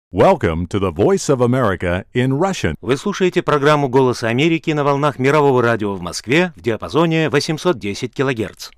Welcome to the Voice of America in Russian. Вы слушаете программу «Голос Америки» на волнах мирового радио в Москве в диапазоне 810 кГц.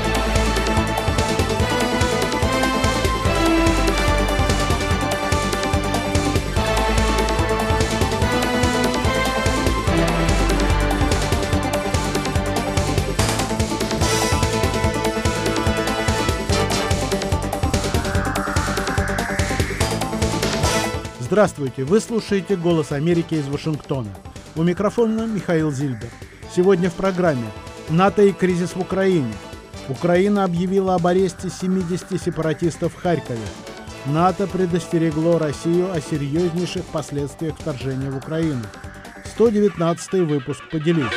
Здравствуйте! Вы слушаете «Голос Америки» из Вашингтона. У микрофона Михаил Зильбер. Сегодня в программе «НАТО и кризис в Украине». Украина объявила об аресте 70 сепаратистов в Харькове. НАТО предостерегло Россию о серьезнейших последствиях вторжения в Украину. 119-й выпуск «Поделюсь».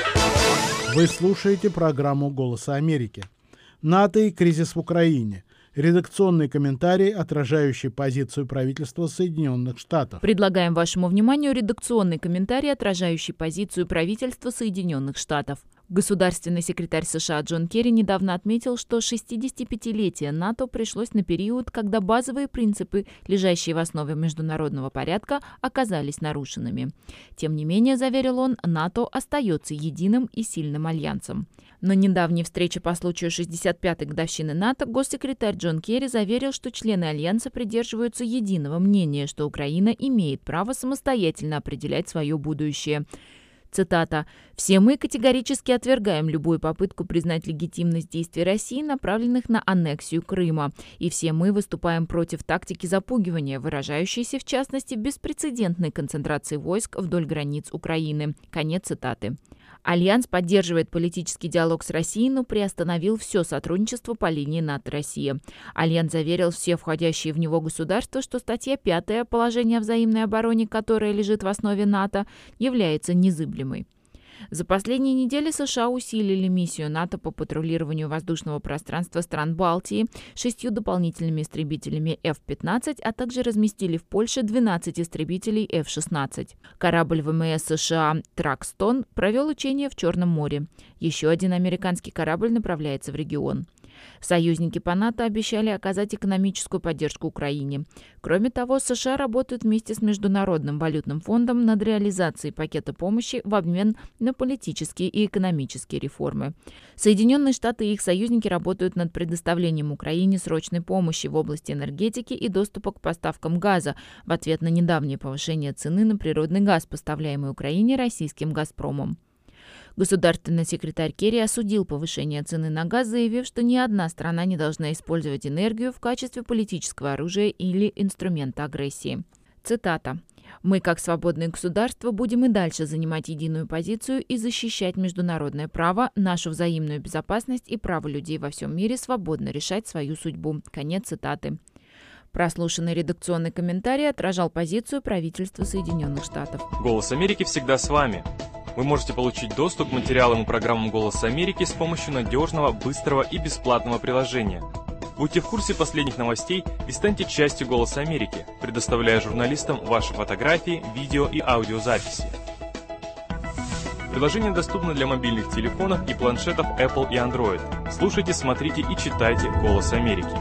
Вы слушаете программу «Голоса Америки». НАТО и кризис в Украине. Редакционный комментарий, отражающий позицию правительства Соединенных Штатов. Предлагаем вашему вниманию редакционный комментарий, отражающий позицию правительства Соединенных Штатов. Государственный секретарь США Джон Керри недавно отметил, что 65-летие НАТО пришлось на период, когда базовые принципы, лежащие в основе международного порядка, оказались нарушенными. Тем не менее, заверил он, НАТО остается единым и сильным альянсом. На недавней встрече по случаю 65-й годовщины НАТО госсекретарь Джон Керри заверил, что члены Альянса придерживаются единого мнения, что Украина имеет право самостоятельно определять свое будущее. Цитата. «Все мы категорически отвергаем любую попытку признать легитимность действий России, направленных на аннексию Крыма. И все мы выступаем против тактики запугивания, выражающейся, в частности, беспрецедентной концентрацией войск вдоль границ Украины». Конец цитаты. Альянс поддерживает политический диалог с Россией, но приостановил все сотрудничество по линии НАТО-Россия. Альянс заверил все входящие в него государства, что статья 5 «Положение о взаимной обороне», которая лежит в основе НАТО, является незыблемой. За последние недели США усилили миссию НАТО по патрулированию воздушного пространства стран Балтии 6 дополнительными истребителями F-15, а также разместили в Польше 12 истребителей F-16. Корабль ВМС США «Тракстон» провел учения в Черном море. Еще один американский корабль направляется в регион. Союзники по НАТО обещали оказать экономическую поддержку Украине. Кроме того, США работают вместе с Международным валютным фондом над реализацией пакета помощи в обмен на политические и экономические реформы. Соединенные Штаты и их союзники работают над предоставлением Украине срочной помощи в области энергетики и доступа к поставкам газа в ответ на недавнее повышение цены на природный газ, поставляемый Украине российским «Газпромом». Государственный секретарь Керри осудил повышение цены на газ, заявив, что ни одна страна не должна использовать энергию в качестве политического оружия или инструмента агрессии. Цитата. «Мы, как свободное государство, будем и дальше занимать единую позицию и защищать международное право, нашу взаимную безопасность и право людей во всем мире свободно решать свою судьбу». Конец цитаты. Прослушанный редакционный комментарий отражал позицию правительства Соединенных Штатов. «Голос Америки» всегда с вами. Вы можете получить доступ к материалам и программам «Голоса Америки» с помощью надежного, быстрого и бесплатного приложения. Будьте в курсе последних новостей и станьте частью «Голоса Америки», предоставляя журналистам ваши фотографии, видео и аудиозаписи. Приложение доступно для мобильных телефонов и планшетов Apple и Android. Слушайте, смотрите и читайте «Голос Америки».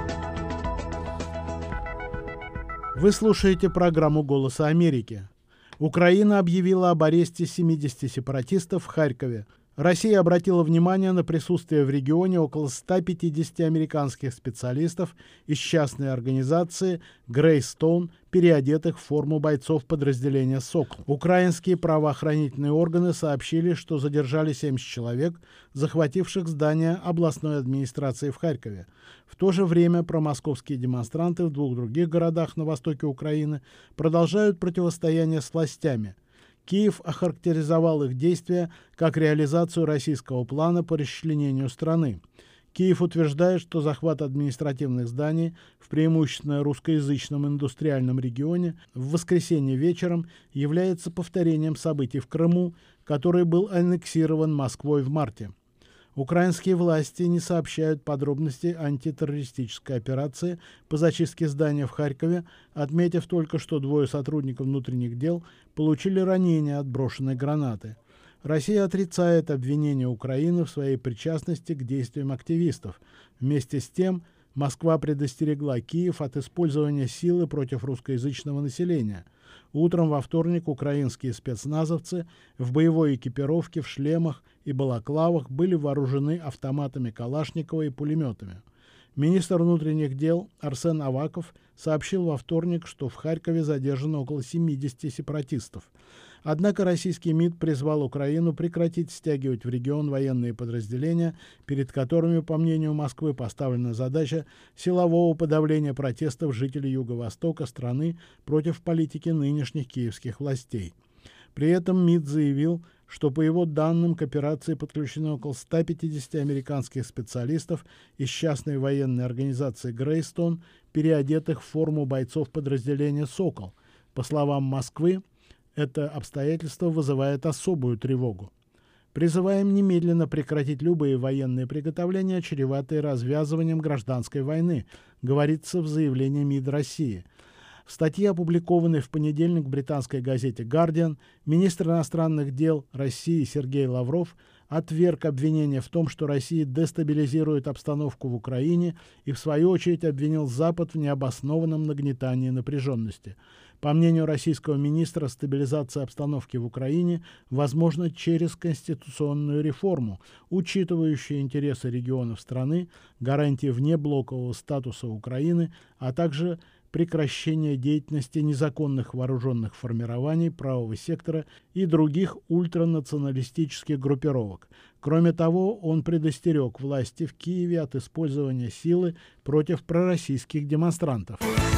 Вы слушаете программу «Голоса Америки». Украина объявила об аресте 70 сепаратистов в Харькове. Россия обратила внимание на присутствие в регионе около 150 американских специалистов из частной организации Greystone, переодетых в форму бойцов подразделения «Сокол». Украинские правоохранительные органы сообщили, что задержали 70 человек, захвативших здание областной администрации в Харькове. В то же время промосковские демонстранты в 2 других городах на востоке Украины продолжают противостояние с властями. Киев охарактеризовал их действия как реализацию российского плана по расчленению страны. Киев утверждает, что захват административных зданий в преимущественно русскоязычном индустриальном регионе в воскресенье вечером является повторением событий в Крыму, который был аннексирован Москвой в марте. Украинские власти не сообщают подробностей антитеррористической операции по зачистке здания в Харькове, отметив только, что 2 сотрудников внутренних дел получили ранения от брошенной гранаты. Россия отрицает обвинения Украины в своей причастности к действиям активистов. Вместе с тем, Москва предостерегла Киев от использования силы против русскоязычного населения. Утром во вторник украинские спецназовцы в боевой экипировке, в шлемах и балаклавах были вооружены автоматами Калашникова и пулеметами. Министр внутренних дел Арсен Аваков сообщил во вторник, что в Харькове задержано около 70 сепаратистов. Однако российский МИД призвал Украину прекратить стягивать в регион военные подразделения, перед которыми, по мнению Москвы, поставлена задача силового подавления протестов жителей Юго-Востока страны против политики нынешних киевских властей. При этом МИД заявил, что по его данным к операции подключено около 150 американских специалистов из частной военной организации «Грейстон», переодетых в форму бойцов подразделения «Сокол». По словам Москвы, это обстоятельство вызывает особую тревогу. Призываем немедленно прекратить любые военные приготовления, чреватые развязыванием гражданской войны, говорится в заявлении МИД России. В статье, опубликованной в понедельник в британской газете «Гардиан», министр иностранных дел России Сергей Лавров отверг обвинения в том, что Россия дестабилизирует обстановку в Украине, и в свою очередь обвинил Запад в необоснованном нагнетании напряженности. По мнению российского министра, стабилизация обстановки в Украине возможна через конституционную реформу, учитывающую интересы регионов страны, гарантии внеблокового статуса Украины, а также прекращение деятельности незаконных вооруженных формирований правого сектора и других ультранационалистических группировок. Кроме того, он предостерег власти в Киеве от использования силы против пророссийских демонстрантов.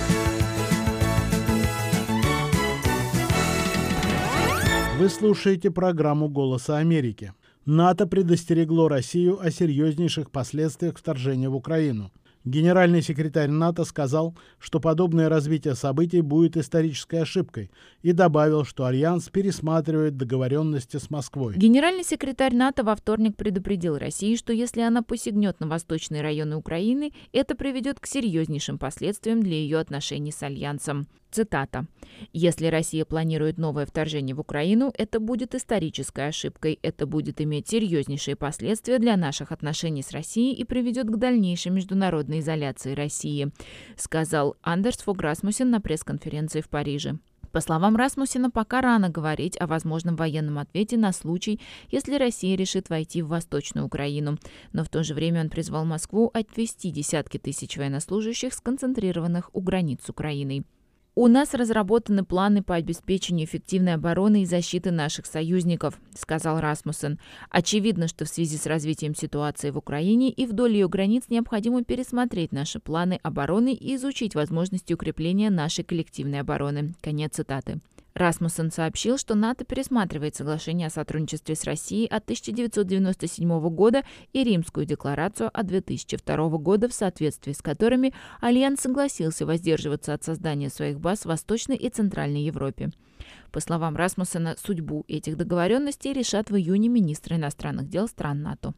Вы слушаете программу «Голоса Америки». НАТО предостерегло Россию о серьезнейших последствиях вторжения в Украину. Генеральный секретарь НАТО сказал, что подобное развитие событий будет исторической ошибкой, и добавил, что Альянс пересматривает договоренности с Москвой. Генеральный секретарь НАТО во вторник предупредил Россию, что если она посягнет на восточные районы Украины, это приведет к серьезнейшим последствиям для ее отношений с Альянсом. Цитата. «Если Россия планирует новое вторжение в Украину, это будет исторической ошибкой. Это будет иметь серьезнейшие последствия для наших отношений с Россией и приведет к дальнейшей международной изоляции России», сказал Андерс Фог Расмуссен на пресс-конференции в Париже. По словам Расмуссена, пока рано говорить о возможном военном ответе на случай, если Россия решит войти в Восточную Украину. Но в то же время он призвал Москву отвести десятки тысяч военнослужащих, сконцентрированных у границ с Украиной. «У нас разработаны планы по обеспечению эффективной обороны и защиты наших союзников», сказал Расмуссен. «Очевидно, что в связи с развитием ситуации в Украине и вдоль ее границ необходимо пересмотреть наши планы обороны и изучить возможности укрепления нашей коллективной обороны». Конец цитаты. Расмуссен сообщил, что НАТО пересматривает соглашение о сотрудничестве с Россией от 1997 года и Римскую декларацию от 2002 года, в соответствии с которыми Альянс согласился воздерживаться от создания своих баз в Восточной и Центральной Европе. По словам Расмуссена, судьбу этих договоренностей решат в июне министры иностранных дел стран НАТО.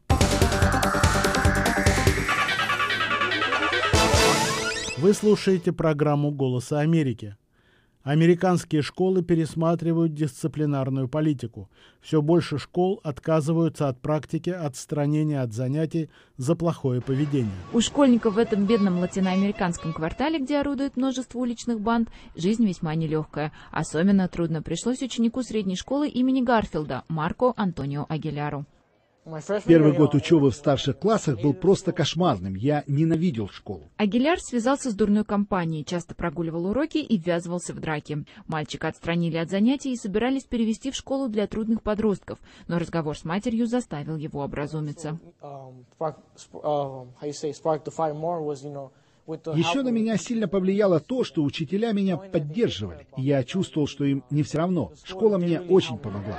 Вы слушаете программу «Голоса Америки». Американские школы пересматривают дисциплинарную политику. Все больше школ отказываются от практики отстранения от занятий за плохое поведение. У школьников в этом бедном латиноамериканском квартале, где орудует множество уличных банд, жизнь весьма нелегкая. Особенно трудно пришлось ученику средней школы имени Гарфилда Марко Антонио Агиляру. Первый год учебы в старших классах был просто кошмарным. Я ненавидел школу. Агиляр связался с дурной компанией, часто прогуливал уроки и ввязывался в драки. Мальчика отстранили от занятий и собирались перевести в школу для трудных подростков, но разговор с матерью заставил его образумиться. Еще на меня сильно повлияло то, что учителя меня поддерживали. Я чувствовал, что им не все равно. Школа мне очень помогла.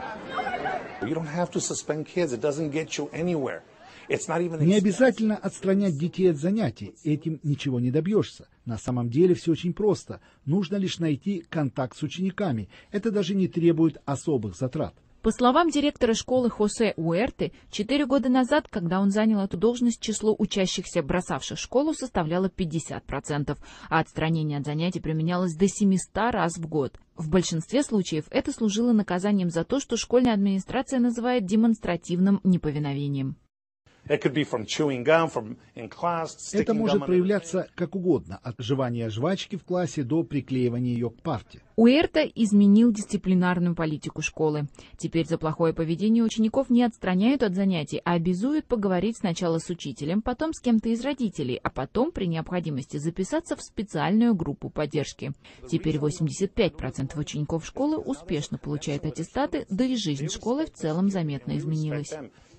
Не обязательно отстранять детей от занятий, этим ничего не добьешься. На самом деле все очень просто. Нужно лишь найти контакт с учениками. Это даже не требует особых затрат. По словам директора школы Хосе Уэрты, 4 года назад, когда он занял эту должность, число учащихся, бросавших школу, составляло 50%, а отстранение от занятий применялось до 700 раз в год. В большинстве случаев это служило наказанием за то, что школьная администрация называет демонстративным неповиновением. Это может проявляться как угодно, от жевания жвачки в классе до приклеивания ее к парте. Уэрта изменил дисциплинарную политику школы. Теперь за плохое поведение учеников не отстраняют от занятий, а обязуют поговорить сначала с учителем, потом с кем-то из родителей, а потом при необходимости записаться в специальную группу поддержки. Теперь 85% учеников школы успешно получают аттестаты, да и жизнь школы в целом заметно изменилась.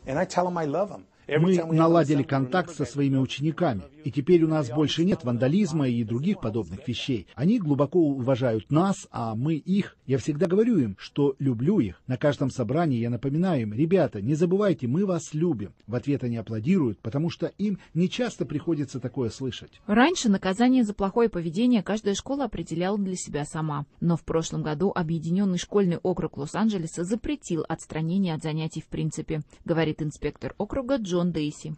Мы наладили контакт со своими учениками, и теперь у нас больше нет вандализма и других подобных вещей. Они глубоко уважают нас, а мы их. Я всегда говорю им, что люблю их. На каждом собрании я напоминаю им: ребята, не забывайте, мы вас любим. В ответ они аплодируют, потому что им не часто приходится такое слышать. Раньше наказание за плохое поведение каждая школа определяла для себя сама. Но в прошлом году Объединенный школьный округ Лос-Анджелеса запретил отстранение от занятий в принципе, говорит инспектор округа Джон Дейси.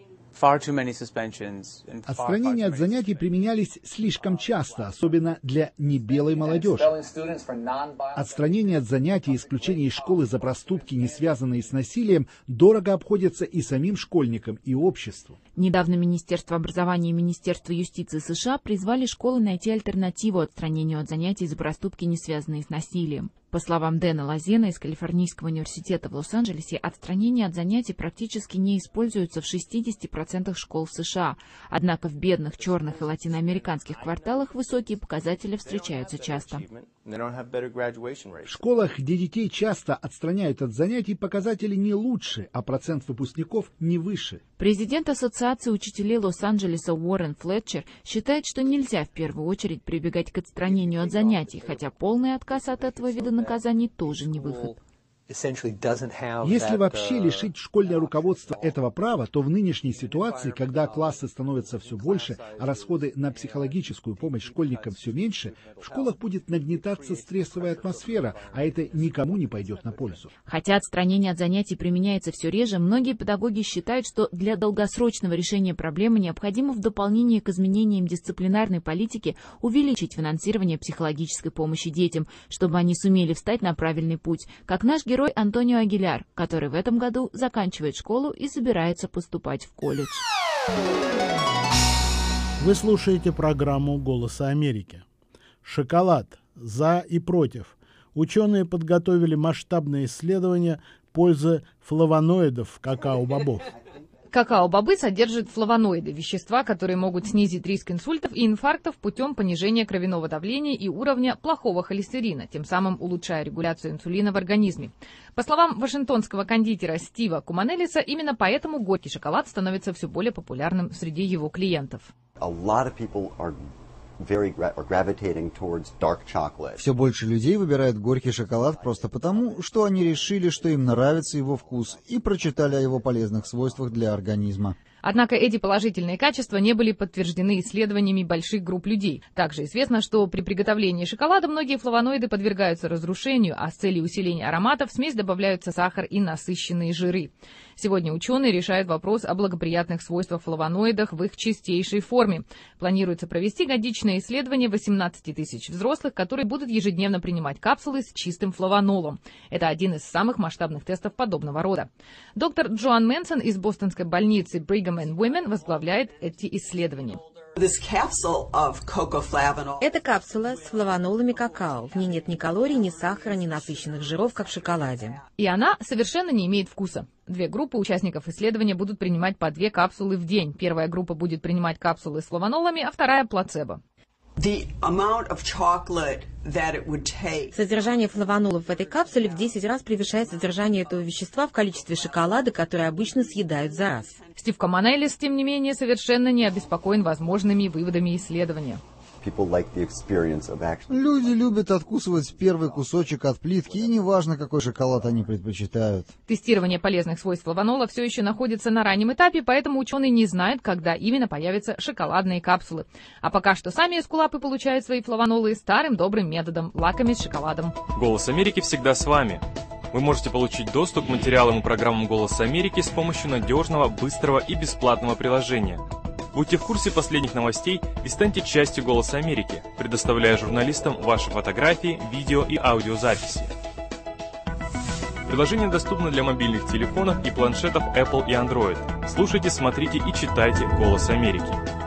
Отстранения от занятий применялись слишком часто, особенно для небелой молодежи. Отстранение от занятий и исключение из школы за проступки, не связанные с насилием, дорого обходятся и самим школьникам, и обществу. Недавно Министерство образования и Министерство юстиции США призвали школы найти альтернативу отстранению от занятий за проступки, не связанные с насилием. По словам Дэна Лазена из Калифорнийского университета в Лос-Анджелесе, отстранение от занятий практически не используется в 60% школ в США. Однако в бедных, черных и латиноамериканских кварталах высокие показатели встречаются часто. В школах, где детей часто отстраняют от занятий, показатели не лучше, а процент выпускников не выше. Президент Ассоциации учителей Лос-Анджелеса Уоррен Флетчер считает, что нельзя в первую очередь прибегать к отстранению от занятий, хотя полный отказ от этого вида наказаний тоже не выход. Если вообще лишить школьное руководство этого права, то в нынешней ситуации, когда классы становятся все больше, а расходы на психологическую помощь школьникам все меньше, в школах будет нагнетаться стрессовая атмосфера, а это никому не пойдет на пользу. Хотя отстранение от занятий применяется все реже, многие педагоги считают, что для долгосрочного решения проблемы необходимо в дополнение к изменениям дисциплинарной политики увеличить финансирование психологической помощи детям, чтобы они сумели встать на правильный путь, как наш герой Антонио Агиляр, который в этом году заканчивает школу и собирается поступать в колледж. Вы слушаете программу «Голоса Америки». Шоколад. За и против. Ученые подготовили масштабное исследование пользы флавоноидов в какао-бобов. Какао-бобы содержат флавоноиды, вещества, которые могут снизить риск инсультов и инфарктов путем понижения кровяного давления и уровня плохого холестерина, тем самым улучшая регуляцию инсулина в организме. По словам вашингтонского кондитера Стива Куманелиса, именно поэтому горький шоколад становится все более популярным среди его клиентов. Все больше людей выбирают горький шоколад просто потому, что они решили, что им нравится его вкус, и прочитали о его полезных свойствах для организма. Однако эти положительные качества не были подтверждены исследованиями больших групп людей. Также известно, что при приготовлении шоколада многие флавоноиды подвергаются разрушению, а с целью усиления аромата в смесь добавляются сахар и насыщенные жиры. Сегодня ученые решают вопрос о благоприятных свойствах флавоноидов в их чистейшей форме. Планируется провести годичное исследование 18 тысяч взрослых, которые будут ежедневно принимать капсулы с чистым флавонолом. Это один из самых масштабных тестов подобного рода. Доктор Джоан Мэнсон из бостонской больницы Brigham and Women возглавляет эти исследования. Это капсула с флавонолами какао. В ней нет ни калорий, ни сахара, ни насыщенных жиров, как в шоколаде. И она совершенно не имеет вкуса. Две группы участников исследования будут принимать по 2 капсулы в день. Первая группа будет принимать капсулы с флавонолами, а вторая – плацебо. Содержание флавонолов в этой капсуле в 10 раз превышает содержание этого вещества в количестве шоколада, которое обычно съедают за раз. Стив Каманеллис, тем не менее, совершенно не обеспокоен возможными выводами исследования. Люди любят откусывать первый кусочек от плитки, и неважно, какой шоколад они предпочитают. Тестирование полезных свойств флавонола все еще находится на раннем этапе, поэтому ученые не знают, когда именно появятся шоколадные капсулы. А пока что сами эскулапы получают свои флавонолы старым добрым методом – лакомясь шоколадом. «Голос Америки» всегда с вами. Вы можете получить доступ к материалам и программам «Голос Америки» с помощью надежного, быстрого и бесплатного приложения. Будьте в курсе последних новостей и станьте частью «Голоса Америки», предоставляя журналистам ваши фотографии, видео и аудиозаписи. Приложение доступно для мобильных телефонов и планшетов Apple и Android. Слушайте, смотрите и читайте «Голос Америки».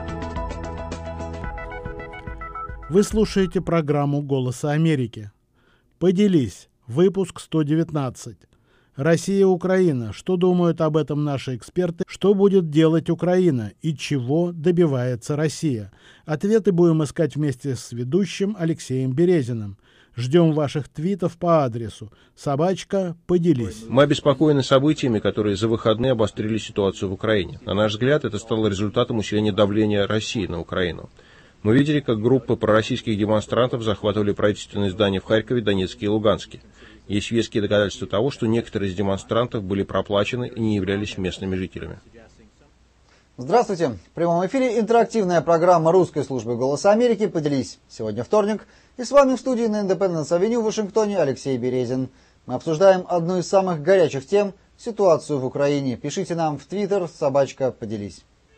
Вы слушаете программу «Голоса Америки». Поделись. Выпуск 119. Россия-Украина. Что думают об этом наши эксперты? Что будет делать Украина? И чего добивается Россия? Ответы будем искать вместе с ведущим Алексеем Березиным. Ждем ваших твитов по адресу @поделись. Мы обеспокоены событиями, которые за выходные обострили ситуацию в Украине. На наш взгляд, это стало результатом усиления давления России на Украину. Мы видели, как группы пророссийских демонстрантов захватывали правительственные здания в Харькове, Донецке и Луганске. Есть веские доказательства того, что некоторые из демонстрантов были проплачены и не являлись местными жителями. Здравствуйте. В прямом эфире интерактивная программа русской службы «Голоса Америки». Поделись. Сегодня вторник. И с вами в студии на Independence Avenue в Вашингтоне Алексей Березин. Мы обсуждаем одну из самых горячих тем – ситуацию в Украине. Пишите нам в Твиттер @поделись.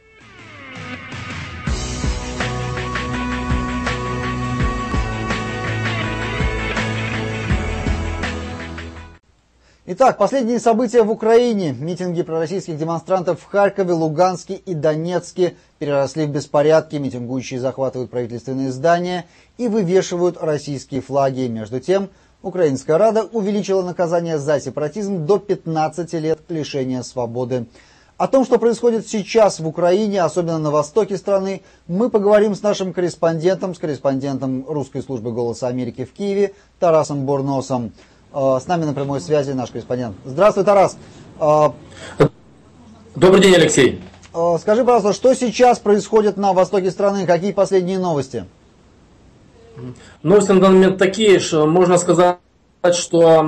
Итак, последние события в Украине. Митинги пророссийских демонстрантов в Харькове, Луганске и Донецке переросли в беспорядки. Митингующие захватывают правительственные здания и вывешивают российские флаги. Между тем, Украинская Рада увеличила наказание за сепаратизм до 15 лет лишения свободы. О том, что происходит сейчас в Украине, особенно на востоке страны, мы поговорим с нашим корреспондентом русской службы «Голоса Америки» в Киеве Тарасом Бурносом. С нами на прямой связи наш корреспондент. Здравствуй, Тарас. Добрый день, Алексей. Скажи, пожалуйста, что сейчас происходит на востоке страны? Какие последние новости? Новости на данный момент такие, что можно сказать, что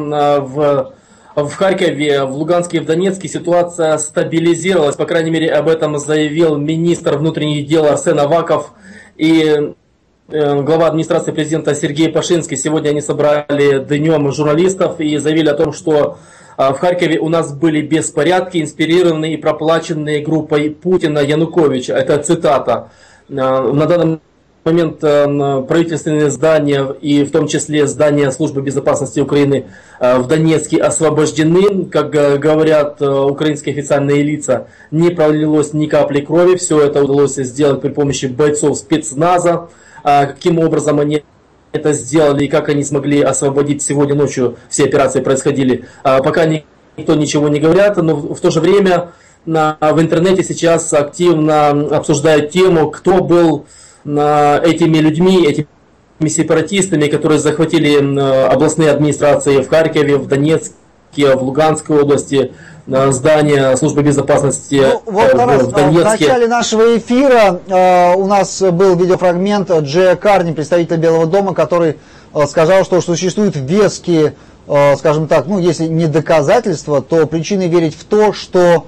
в Харькове, в Луганске и в Донецке ситуация стабилизировалась. По крайней мере, об этом заявил министр внутренних дел Арсен Аваков и глава администрации президента Сергей Пашинский. Сегодня они собрали днем журналистов и заявили о том, что в Харькове у нас были беспорядки, инспирированные и проплаченные группой Путина Януковича. Это цитата. На данный момент правительственные здания и в том числе здания Службы безопасности Украины в Донецке освобождены. Как говорят украинские официальные лица, не пролилось ни капли крови. Все это удалось сделать при помощи бойцов спецназа. Каким образом они это сделали и как они смогли освободить сегодня ночью, все операции происходили, пока никто ничего не говорят, но в то же время в интернете сейчас активно обсуждают тему, кто был этими людьми, этими сепаратистами, которые захватили областные администрации в Харькове, в Донецке, в Луганской области, здание Службы безопасности в Донецке. В начале нашего эфира у нас был видеофрагмент Джея Карни, представителя Белого дома, который сказал, что существуют веские, скажем так, если не доказательства, то причины верить в то, что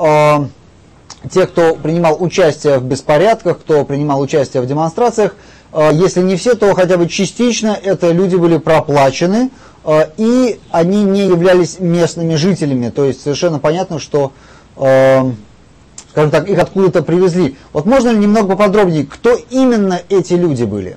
те, кто принимал участие в беспорядках, кто принимал участие в демонстрациях, если не все, то хотя бы частично это люди были проплачены, и они не являлись местными жителями. То есть совершенно понятно, что, скажем так, их откуда-то привезли. Вот можно ли немного поподробнее, кто именно эти люди были?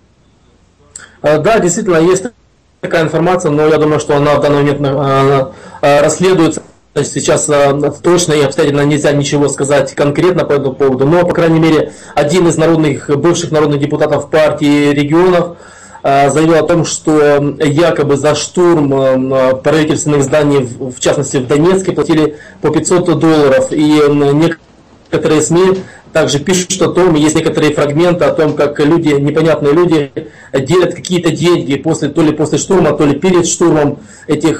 Да, действительно, есть такая информация, но я думаю, что она в данный момент расследуется. Сейчас точно и обстоятельно нельзя ничего сказать конкретно по этому поводу, но, по крайней мере, один из бывших народных депутатов партии регионов заявил о том, что якобы за штурм правительственных зданий, в частности в Донецке, платили по $500. И некоторые СМИ также пишут о том, есть некоторые фрагменты о том, как люди, непонятные люди, делят какие-то деньги то ли после штурма, то ли перед штурмом этих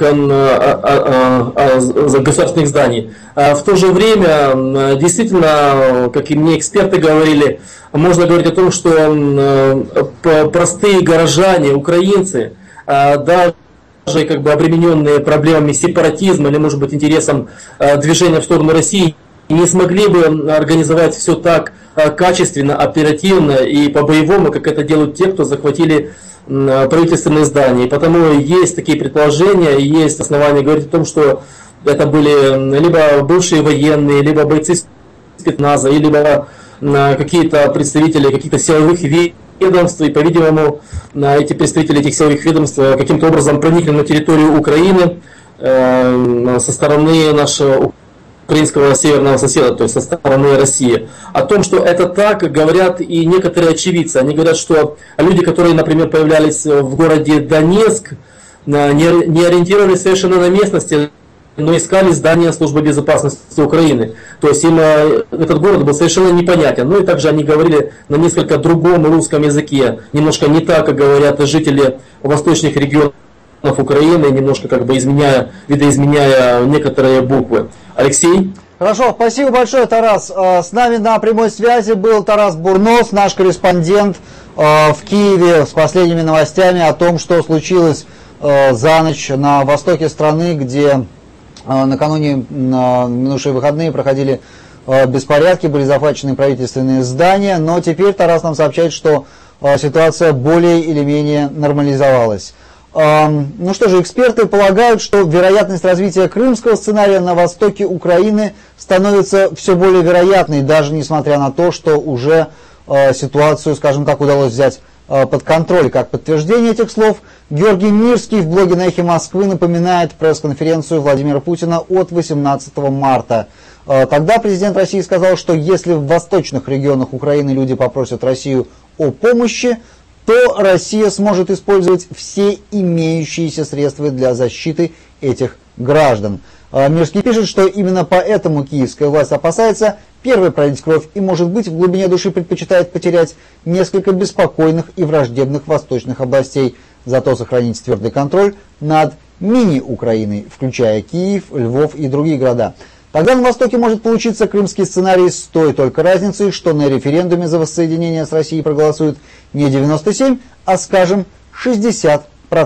государственных зданий. В то же время, действительно, как и мне эксперты говорили, можно говорить о том, что простые горожане, украинцы, даже обремененные проблемами сепаратизма или, может быть, интересом движения в сторону России, не смогли бы организовать все так качественно, оперативно и по-боевому, как это делают те, кто захватили правительственные здания. И потому есть такие предположения, есть основания говорить о том, что это были либо бывшие военные, либо бойцы спецназа, либо какие-то представители каких-то силовых ведомств. И, по-видимому, эти представители этих силовых ведомств каким-то образом проникли на территорию Украины, со стороны нашего украинского северного соседа, то есть со стороны России. О том, что это так, говорят и некоторые очевидцы. Они говорят, что люди, которые, например, появлялись в городе Донецк, не ориентировались совершенно на местности, но искали здание службы безопасности Украины. То есть им этот город был совершенно непонятен. Ну и также они говорили на несколько другом русском языке, немножко не так, как говорят жители восточных регионов Украины, немножко как бы видоизменяя некоторые буквы. Алексей? Хорошо, спасибо большое, Тарас. С нами на прямой связи был Тарас Бурнос, наш корреспондент в Киеве с последними новостями о том, что случилось за ночь на востоке страны, где накануне на минувшие выходные проходили беспорядки, были захвачены правительственные здания, но теперь Тарас нам сообщает, что ситуация более или менее нормализовалась. Ну что же, эксперты полагают, что вероятность развития крымского сценария на востоке Украины становится все более вероятной, даже несмотря на то, что уже ситуацию, скажем так, удалось взять под контроль. Как подтверждение этих слов, Георгий Мирский в блоге на Эхе Москвы напоминает пресс-конференцию Владимира Путина от 18 марта. Тогда президент России сказал, что если в восточных регионах Украины люди попросят Россию о помощи, то Россия сможет использовать все имеющиеся средства для защиты этих граждан. Мирский пишет, что именно поэтому киевская власть опасается первой пролить кровь и, может быть, в глубине души предпочитает потерять несколько беспокойных и враждебных восточных областей, зато сохранить твердый контроль над мини-Украиной, включая Киев, Львов и другие города. Тогда на Востоке может получиться крымский сценарий с той только разницей, что на референдуме за воссоединение с Россией проголосуют не 97, а, скажем, 60%.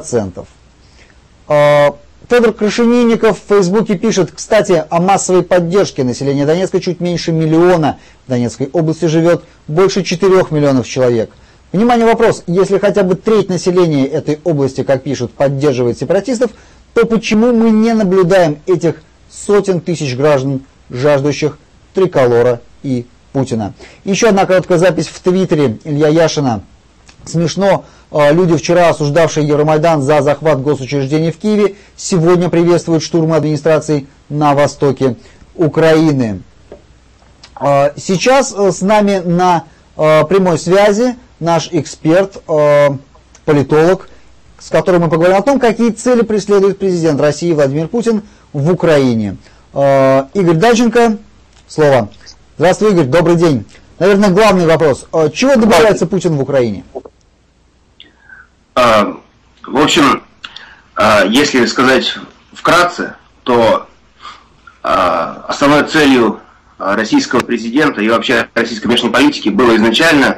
Федор Крашенинников в Фейсбуке пишет, кстати, о массовой поддержке. Населения Донецка чуть меньше миллиона. В Донецкой области живет больше 4 миллионов человек. Внимание, вопрос. Если хотя бы треть населения этой области, как пишут, поддерживает сепаратистов, то почему мы не наблюдаем этих сотен тысяч граждан, жаждущих триколора и Путина? Еще одна короткая запись в Твиттере Илья Яшина. Смешно, люди, вчера осуждавшие Евромайдан за захват госучреждений в Киеве, сегодня приветствуют штурм администрации на востоке Украины. Сейчас с нами на прямой связи наш эксперт, политолог, с которым мы поговорим о том, какие цели преследует президент России Владимир Путин в Украине. Игорь Дальченко, слово. Здравствуй, Игорь, добрый день. Наверное, главный вопрос. Чего добивается Путин в Украине? В общем, если сказать вкратце, то основной целью российского президента и вообще российской внешней политики была изначально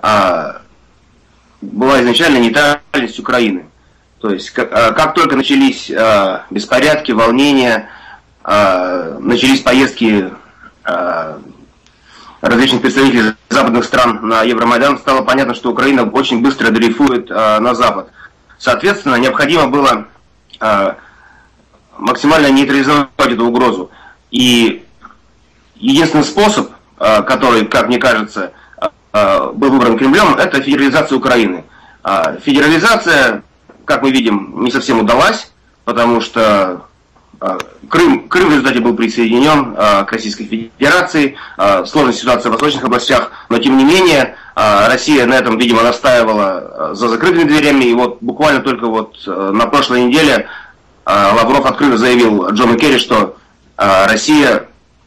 нейтральность Украины. То есть, как только начались беспорядки, волнения, начались поездки различных представителей западных стран на Евромайдан, стало понятно, что Украина очень быстро дрейфует на Запад. Соответственно, необходимо было максимально нейтрализовать эту угрозу. И единственный способ, который, как мне кажется, был выбран Кремлем, это федерализация Украины. Федерализация, как мы видим, не совсем удалась, потому что Крым в результате был присоединен к Российской Федерации, сложная ситуация в восточных областях, но тем не менее Россия на этом, видимо, настаивала за закрытыми дверями, и вот буквально только вот на прошлой неделе Лавров открыто заявил Джону Керри, что Россия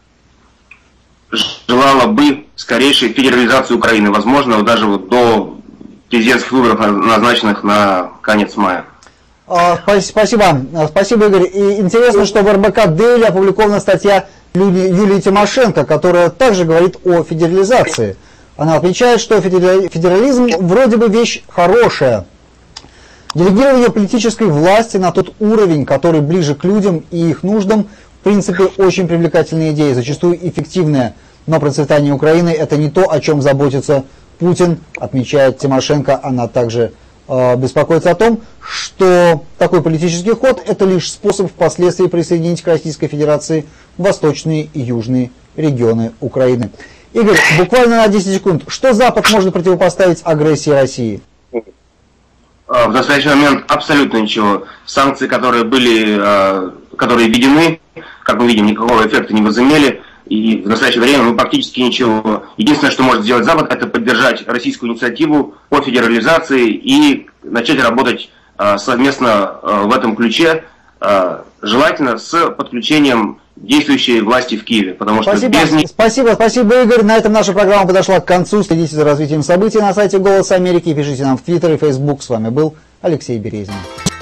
желала бы скорейшей федерализации Украины, возможно, даже вот до президентских выборов, назначенных на конец мая. Спасибо, Игорь. И интересно, что в РБК Дейли опубликована статья Юлии Тимошенко, которая также говорит о федерализации. Она отмечает, что федерализм вроде бы вещь хорошая. Делегирование политической власти на тот уровень, который ближе к людям и их нуждам, в принципе, очень привлекательная идея, зачастую эффективная. Но процветание Украины – это не то, о чем заботится Путин, отмечает Тимошенко. Она также беспокоится о том, что такой политический ход – это лишь способ впоследствии присоединить к Российской Федерации восточные и южные регионы Украины. Игорь, буквально на 10 секунд. Что Запад может противопоставить агрессии России? В настоящий момент абсолютно ничего. Санкции, которые которые введены, как мы видим, никакого эффекта не возымели. И в настоящее время мы практически ничего. Единственное, что может сделать Запад, это поддержать российскую инициативу по федерализации и начать работать совместно в этом ключе, желательно с подключением действующей власти в Киеве. Потому что Спасибо, Игорь. На этом наша программа подошла к концу. Следите за развитием событий на сайте «Голос Америки». Пишите нам в Твиттер и Фейсбук. С вами был Алексей Березин.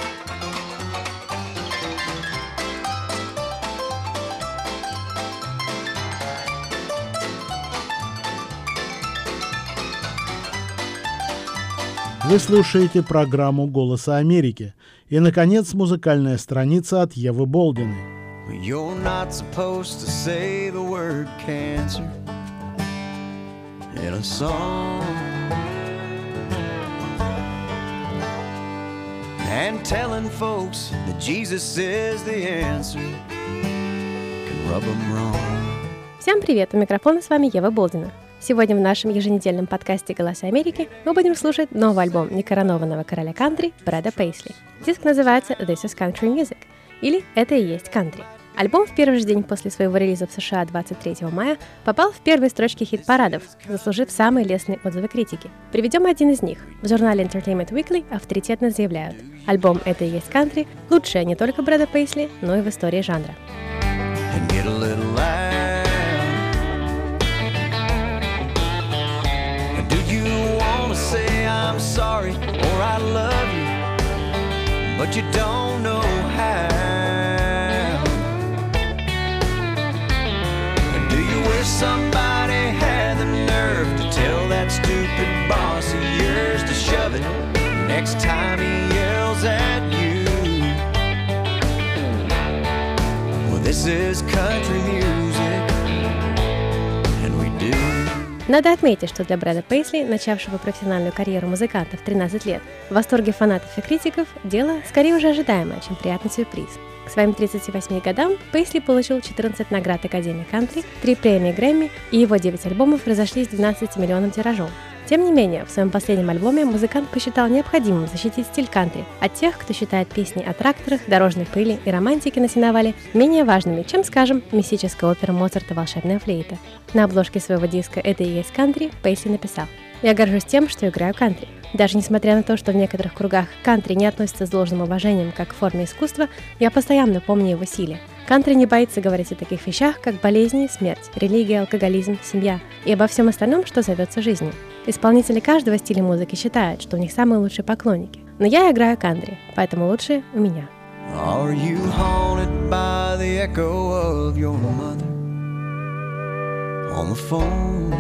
Вы слушаете программу «Голоса Америки». И, наконец, музыкальная страница от Евы Болдиной. You're not supposed to say the word cancer in a song, and telling folks that Jesus is the answer can rub them wrong. Всем привет! У микрофона с вами Ева Болдина. Сегодня в нашем еженедельном подкасте «Голоса Америки» мы будем слушать новый альбом некоронованного короля кантри Брэда Пейсли. Диск называется «This is Country Music» или «Это и есть кантри». Альбом в первый же день после своего релиза в США 23 мая попал в первые строчки хит-парадов, заслужив самые лестные отзывы критики. Приведем один из них. В журнале Entertainment Weekly авторитетно заявляют: альбом «Это и есть кантри» лучшее не только Брэда Пейсли, но и в истории жанра. I'm sorry or I love you, but you don't know how. And do you wish somebody had the nerve to tell that stupid boss of yours to shove it next time he yells at you? Well, this is country music, and we do. Надо отметить, что для Брэда Пейсли, начавшего профессиональную карьеру музыканта в 13 лет, в восторге фанатов и критиков дело скорее уже ожидаемое, чем приятный сюрприз. К своим 38 годам Пейсли получил 14 наград Академии кантри, 3 премии Грэмми, и его 9 альбомов разошлись 12-миллионным тиражом. Тем не менее, в своем последнем альбоме музыкант посчитал необходимым защитить стиль кантри от тех, кто считает песни о тракторах, дорожной пыли и романтике на сеновале менее важными, чем, скажем, мистическая опера Моцарта «Волшебная флейта». На обложке своего диска «Это и есть кантри» Пейсли написал: «Я горжусь тем, что играю кантри. Даже несмотря на то, что в некоторых кругах кантри не относится с должным уважением как к форме искусства, я постоянно помню его силе. Кантри не боится говорить о таких вещах, как болезни, смерть, религия, алкоголизм, семья и обо всем остальном, что зовется жизнью. Исполнители каждого стиля музыки считают, что у них самые лучшие поклонники. Но я играю кантри, поэтому лучшие у меня». Are you haunted by the echo of your mother on the phone?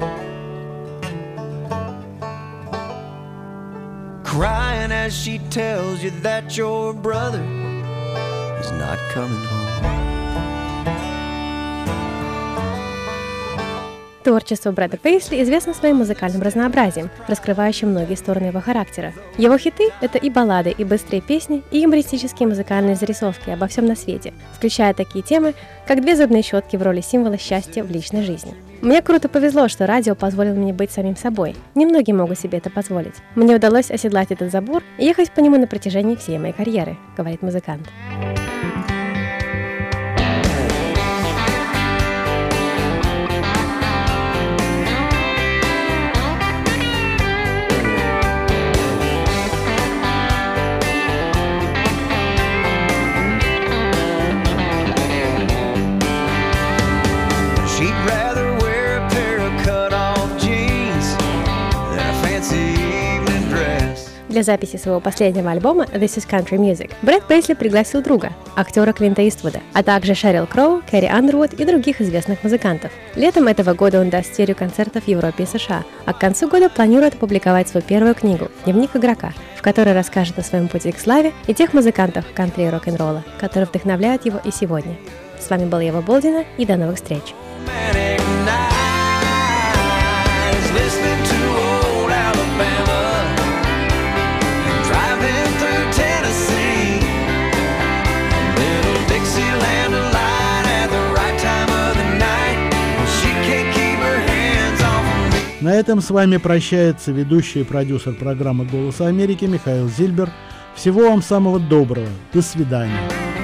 Crying as she tells you that your brother is not coming home. Творчество Брэда Пейсли известно своим музыкальным разнообразием, раскрывающим многие стороны его характера. Его хиты — это и баллады, и быстрые песни, и юмористические музыкальные зарисовки обо всем на свете, включая такие темы, как 2 зубные щетки в роли символа счастья в личной жизни. Мне круто повезло, что радио позволило мне быть самим собой. Немногие могут себе это позволить. Мне удалось оседлать этот забор и ехать по нему на протяжении всей моей карьеры, говорит музыкант. Для записи своего последнего альбома «This is Country Music» Брэд Пейсли пригласил друга, актера Клинта Иствуда, а также Шерил Кроу, Кэрри Андервуд и других известных музыкантов. Летом этого года он даст серию концертов в Европе и США, а к концу года планирует опубликовать свою первую книгу «Дневник игрока», в которой расскажет о своем пути к славе и тех музыкантах кантри и рок-н-ролла, которые вдохновляют его и сегодня. С вами была Ева Болдина, и до новых встреч! На этом с вами прощается ведущий и продюсер программы «Голоса Америки» Михаил Зильбер. Всего вам самого доброго. До свидания.